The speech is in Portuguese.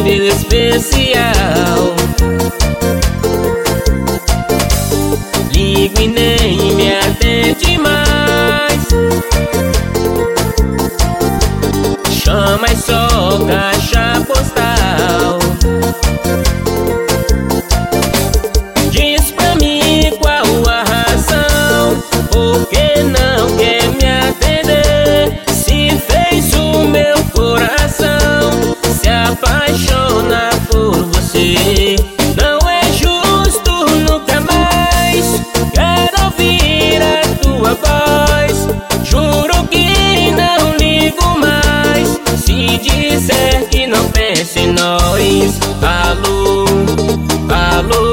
perfil especial. Ligo e nem me atende mais. Chama e só caixa postal. Diz pra mim qual a razão, por que não quer me atender? Se fez o meu coração se apaixona por você. Não é justo, nunca mais quero ouvir a tua voz. Juro que não ligo mais se disser que não pensa em nós. Alô, alô.